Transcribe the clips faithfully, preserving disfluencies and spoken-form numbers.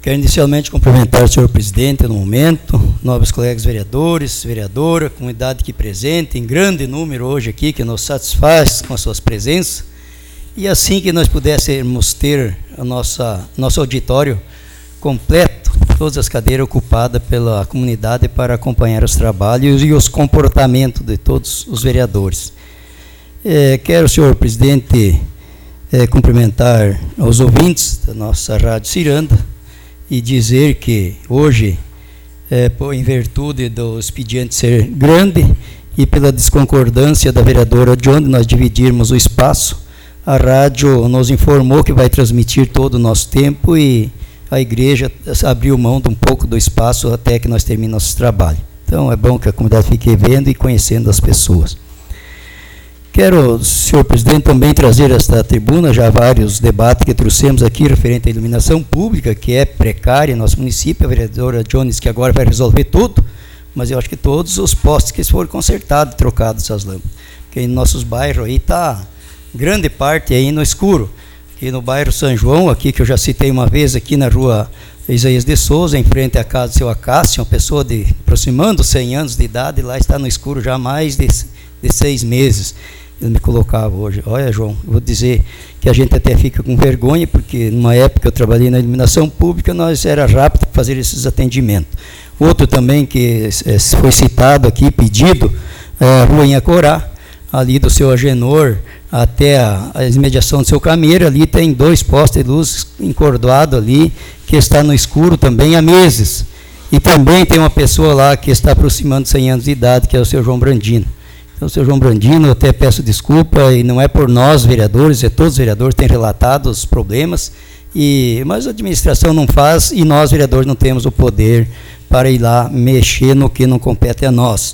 Quero inicialmente cumprimentar o senhor presidente no momento, nobres colegas vereadores, vereadora, comunidade aqui presente, em grande número hoje aqui, que nos satisfaz com as suas presenças, e assim que nós pudéssemos ter a nossa, nosso auditório completo, todas as cadeiras ocupadas pela comunidade para acompanhar os trabalhos e os comportamentos de todos os vereadores. É, quero, senhor presidente, é, cumprimentar os ouvintes da nossa Rádio Ciranda, e dizer que hoje, é, em virtude do expediente ser grande e pela desconcordância da vereadora de onde nós dividirmos o espaço, a rádio nos informou que vai transmitir todo o nosso tempo e a igreja abriu mão de um pouco do espaço até que nós terminemos nosso trabalho. Então é bom que a comunidade fique vendo e conhecendo as pessoas. Quero, senhor presidente, também trazer esta tribuna já vários debates que trouxemos aqui referente à iluminação pública, que é precária em nosso município. A vereadora Jones, que agora vai resolver tudo, mas eu acho que todos os postes que foram consertados, trocados essas lâmpadas. Porque em nossos bairros aí está grande parte aí no escuro. E no bairro São João, aqui que eu já citei uma vez, aqui na rua Isaías de Souza, em frente à casa do seu Acácio, uma pessoa de aproximando cem anos de idade, lá está no escuro já há mais de, de seis meses. Ele me colocava hoje, olha, João, eu vou dizer que a gente até fica com vergonha, porque numa época eu trabalhei na iluminação pública, nós era rápido para fazer esses atendimentos. Outro também que é, foi citado aqui, pedido, é a rua Inhacorá, ali do seu Agenor até a, a imediação do seu Cameiro, ali tem dois postes de luz encordoados ali, que está no escuro também há meses. E também tem uma pessoa lá que está aproximando cem anos de idade, que é o seu João Brandino. Então, senhor João Brandino, eu até peço desculpa, e não é por nós, vereadores, é todos os vereadores têm relatado os problemas, e, mas a administração não faz, e nós, vereadores, não temos o poder para ir lá mexer no que não compete a nós.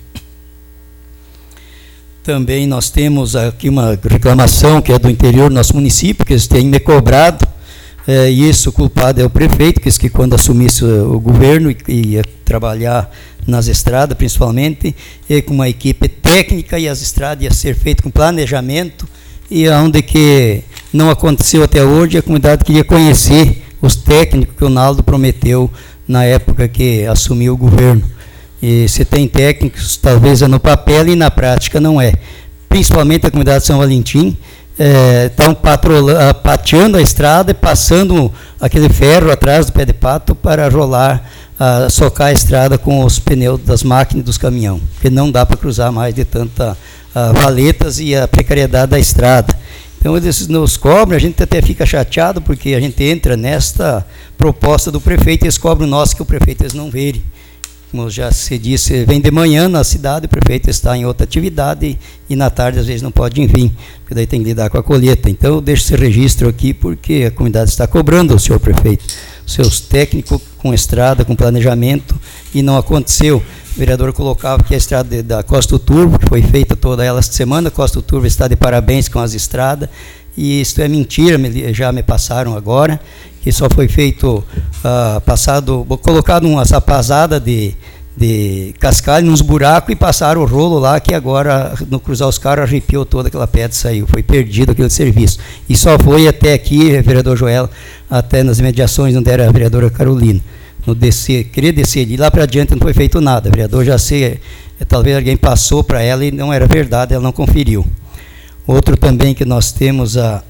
Também nós temos aqui uma reclamação que é do interior do nosso município, que eles têm me cobrado, é, e isso o culpado é o prefeito, que, que quando assumisse o governo e ia trabalhar nas estradas, principalmente, e com uma equipe técnica, e as estradas iam ser feitas com planejamento, e onde que não aconteceu até hoje, a comunidade queria conhecer os técnicos que o Naldo prometeu na época que assumiu o governo. E se tem técnicos, talvez é no papel e na prática não é. Principalmente a comunidade de São Valentim, estão é, pateando a estrada e passando aquele ferro atrás do pé de pato para rolar, a socar a estrada com os pneus das máquinas e dos caminhões, porque não dá para cruzar mais de tanta a, valetas e a precariedade da estrada. Então eles nos cobram, a gente até fica chateado, porque a gente entra nesta proposta do prefeito e eles cobram nós que o prefeito eles não verem. Como já se disse, vem de manhã na cidade, o prefeito está em outra atividade e, e na tarde às vezes não pode vir, porque daí tem que lidar com a colheita. Então eu deixo esse registro aqui porque a comunidade está cobrando o senhor prefeito, seus técnicos com estrada, com planejamento, e não aconteceu. O vereador colocava que a estrada de, da Costa do Turvo, que foi feita toda ela esta semana, a Costa do Turvo está de parabéns com as estradas, e isso é mentira, me, já me passaram agora, que só foi feito, uh, passado, colocado uma sapazada de, de cascalho nos buracos e passaram o rolo lá, que agora, no cruzar os carros, arrepiou toda aquela pedra e saiu, foi perdido aquele serviço. E só foi até aqui, vereador Joel, até nas mediações onde era a vereadora Carolina, no descer, queria descer, de lá para adiante não foi feito nada, o vereador já sei, talvez alguém passou para ela e não era verdade, ela não conferiu. Outro também que nós temos a...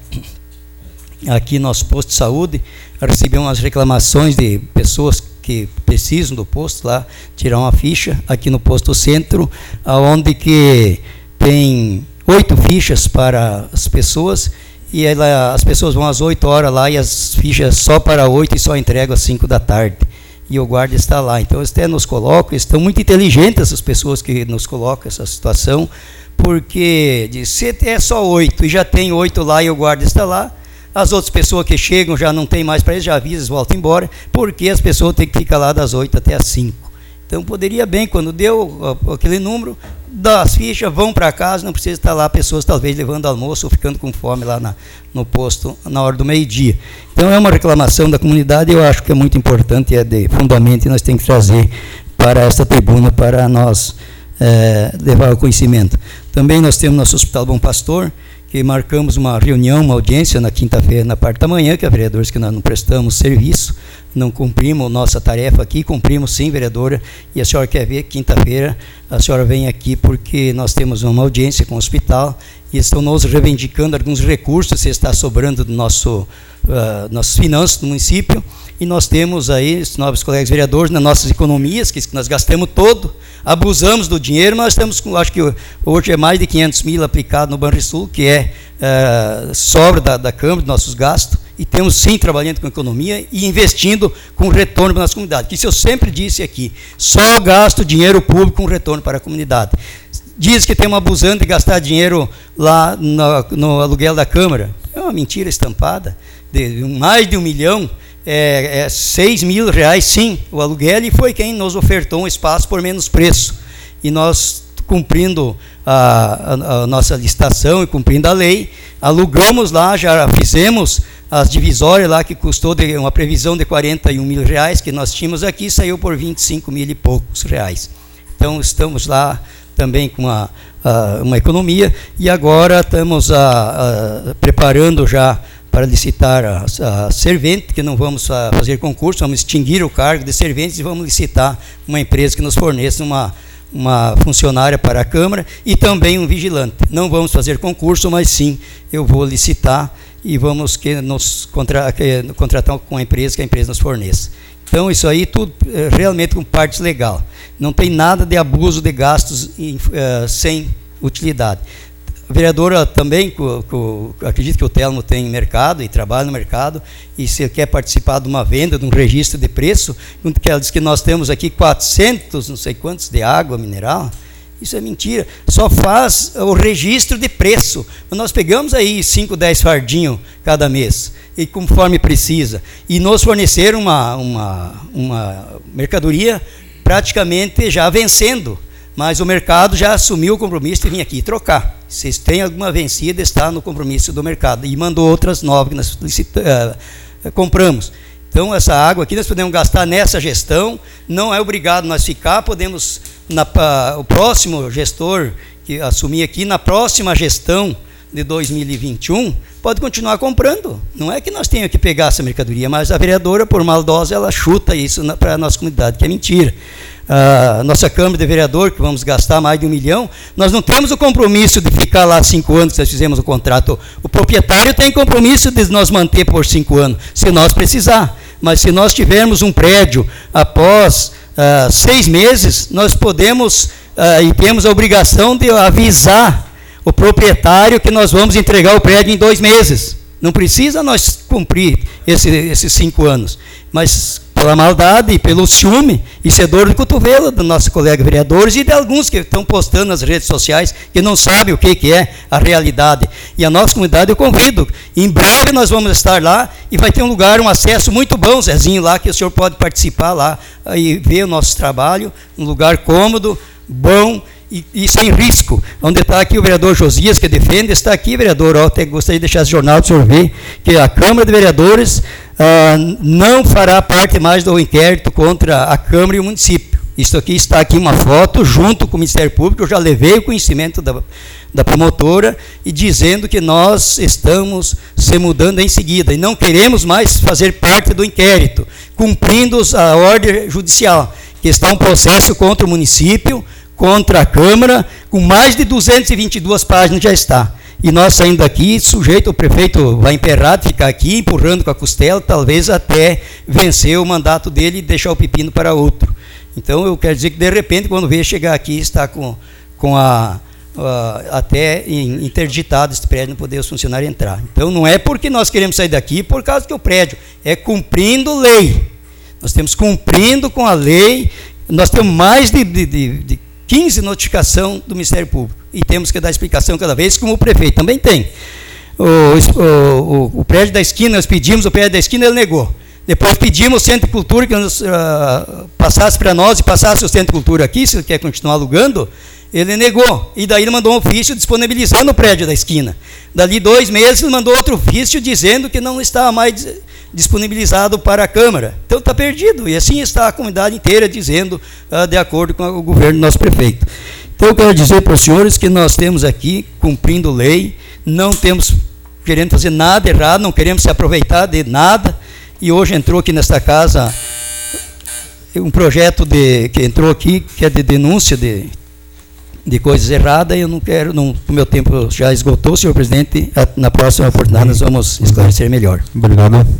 aqui nosso posto de saúde, recebemos umas reclamações de pessoas que precisam do posto lá, tirar uma ficha, aqui no posto centro, onde que tem oito fichas para as pessoas, e ela, as pessoas vão às oito horas lá, e as fichas só para oito e só entregam às cinco da tarde, e o guarda está lá. Então eles até nos colocam, estão muito inteligentes essas pessoas que nos colocam essa situação, porque de, se é só oito, e já tem oito lá, e o guarda está lá, as outras pessoas que chegam já não tem mais para eles, já avisam, voltam embora, porque as pessoas têm que ficar lá das oito até as cinco. Então poderia bem, quando deu aquele número, das fichas, vão para casa, não precisa estar lá pessoas talvez levando almoço ou ficando com fome lá na, no posto na hora do meio-dia. Então é uma reclamação da comunidade, eu acho que é muito importante, é de fundamento, e nós temos que trazer para esta tribuna para nós é, levar o conhecimento. Também nós temos nosso Hospital Bom Pastor, que marcamos uma reunião, uma audiência na quinta-feira, na parte da manhã, que é vereadores que nós não prestamos serviço, não cumprimos nossa tarefa aqui, cumprimos sim, vereadora, e a senhora quer ver, quinta-feira, a senhora vem aqui porque nós temos uma audiência com o hospital e estão nos reivindicando alguns recursos que está sobrando do nosso, uh, nossas finanças do município, e nós temos aí, os novos colegas vereadores, nas nossas economias, que nós gastamos todo, abusamos do dinheiro, mas estamos com, acho que hoje é mais de quinhentos mil aplicado no Banrisul, que é uh, sobra da, da Câmara, dos nossos gastos, e temos sim trabalhando com economia e investindo com retorno para a nossa comunidade, que isso eu sempre disse aqui, só gasto dinheiro público com retorno para a comunidade. Diz que temos abusando de gastar dinheiro lá no, no aluguel da Câmara, é uma mentira estampada, de mais de um milhão, É, é seis mil reais, sim, o aluguel, e foi quem nos ofertou um espaço por menos preço. E nós, cumprindo a, a, a nossa licitação e cumprindo a lei, alugamos lá, já fizemos as divisórias lá, que custou de, uma previsão de quarenta e um mil reais, que nós tínhamos aqui, saiu por vinte e cinco mil e poucos reais. Então, estamos lá também com uma, a, uma economia, e agora estamos a, a, preparando já para licitar a, a servente, que não vamos a, fazer concurso, vamos extinguir o cargo de serventes e vamos licitar uma empresa que nos forneça uma, uma funcionária para a Câmara e também um vigilante. Não vamos fazer concurso, mas sim, eu vou licitar e vamos que nos contra, que, contratar com a empresa que a empresa nos forneça. Então, isso aí tudo é, realmente com partes legal. Não tem nada de abuso de gastos em, uh, sem utilidade. A vereadora também, co, co, acredito que o Telmo tem mercado e trabalha no mercado, e se quer participar de uma venda, de um registro de preço, que ela diz que nós temos aqui quatrocentos, não sei quantos, de água mineral, isso é mentira, só faz o registro de preço. Nós pegamos aí cinco, dez fardinhos cada mês, e conforme precisa, e nos forneceram uma, uma, uma mercadoria praticamente já vencendo, mas o mercado já assumiu o compromisso de vir aqui trocar. Se tem alguma vencida, está no compromisso do mercado. E mandou outras novas que nós licita, uh, compramos. Então, essa água aqui nós podemos gastar nessa gestão, não é obrigado nós ficar, podemos, na, uh, o próximo gestor que assumir aqui, na próxima gestão de dois mil e vinte e um, pode continuar comprando. Não é que nós tenhamos que pegar essa mercadoria, mas a vereadora, por maldosa, ela chuta isso para a nossa comunidade, que é mentira. A nossa Câmara de Vereador, que vamos gastar mais de um milhão, nós não temos o compromisso de ficar lá cinco anos, que nós fizemos o contrato. O proprietário tem compromisso de nos manter por cinco anos, se nós precisar. Mas se nós tivermos um prédio após uh, seis meses, nós podemos uh, e temos a obrigação de avisar o proprietário que nós vamos entregar o prédio em dois meses. Não precisa nós cumprir esse, esses cinco anos, mas pela maldade e pelo ciúme, isso é dor de cotovelo dos nossos colegas vereadores e de alguns que estão postando nas redes sociais que não sabem o que, que é a realidade. E a nossa comunidade eu convido, em breve nós vamos estar lá e vai ter um lugar, um acesso muito bom, Zezinho, lá, que o senhor pode participar lá e ver o nosso trabalho, um lugar cômodo, bom, E, e sem risco. Onde está aqui o vereador Josias, que defende, está aqui, vereador, eu até gostaria de deixar esse jornal para o senhor ver, que a Câmara de Vereadores ah, não fará parte mais do inquérito contra a Câmara e o município. Isso aqui está aqui uma foto, junto com o Ministério Público, eu já levei o conhecimento da, da promotora, e dizendo que nós estamos se mudando em seguida, e não queremos mais fazer parte do inquérito, cumprindo a ordem judicial, que está um processo contra o município, contra a Câmara, com mais de duzentas e vinte e duas páginas já está. E nós saindo daqui, sujeito, o prefeito vai emperrado, ficar aqui, empurrando com a costela, talvez até vencer o mandato dele e deixar o pepino para outro. Então, eu quero dizer que, de repente, quando veio chegar aqui, está com, com a, a até interditado esse prédio, não poder os funcionários entrar. Então, não é porque nós queremos sair daqui por causa que o prédio é cumprindo lei. Nós temos cumprindo com a lei, nós temos mais de, de, de, de quinze notificações do Ministério Público, e temos que dar explicação cada vez, como o prefeito também tem. O, o, o, o prédio da esquina, nós pedimos o prédio da esquina, ele negou. Depois pedimos o Centro de Cultura que nos, uh, passasse para nós e passasse o Centro de Cultura aqui, se ele quer continuar alugando, ele negou. E daí ele mandou um ofício disponibilizando o prédio da esquina. Dali dois meses ele mandou outro ofício dizendo que não estava mais disponibilizado para a Câmara. Então está perdido. E assim está a comunidade inteira dizendo, uh, de acordo com o governo do nosso prefeito. Então eu quero dizer para os senhores que nós temos aqui, cumprindo lei, não temos querendo fazer nada errado, não queremos se aproveitar de nada, e hoje entrou aqui nesta casa um projeto de, que entrou aqui, que é de denúncia de, de coisas erradas, e eu não quero, não, o meu tempo já esgotou, senhor presidente, na próxima oportunidade nós vamos esclarecer melhor. Obrigado.